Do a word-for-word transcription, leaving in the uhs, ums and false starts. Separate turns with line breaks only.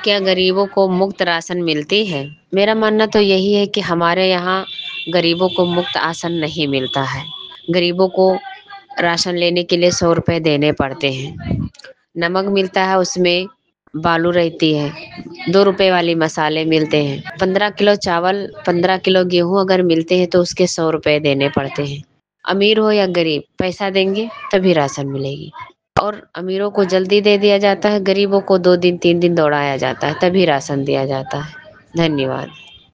क्या गरीबों को मुफ्त राशन मिलती है? मेरा मानना तो यही है कि हमारे यहाँ गरीबों को मुफ्त राशन नहीं मिलता है। गरीबों को राशन लेने के लिए सौ रुपए देने पड़ते हैं। नमक मिलता है, उसमें बालू रहती है। दो रुपए वाली मसाले मिलते हैं। पंद्रह किलो चावल, पंद्रह किलो गेहूं अगर मिलते हैं तो उसके सौ रुपए देने पड़ते हैं। अमीर हो या गरीब, पैसा देंगे तभी राशन मिलेगी। और अमीरों को जल्दी दे दिया जाता है, गरीबों को दो दिन तीन दिन दौड़ाया जाता है तभी राशन दिया जाता है। धन्यवाद।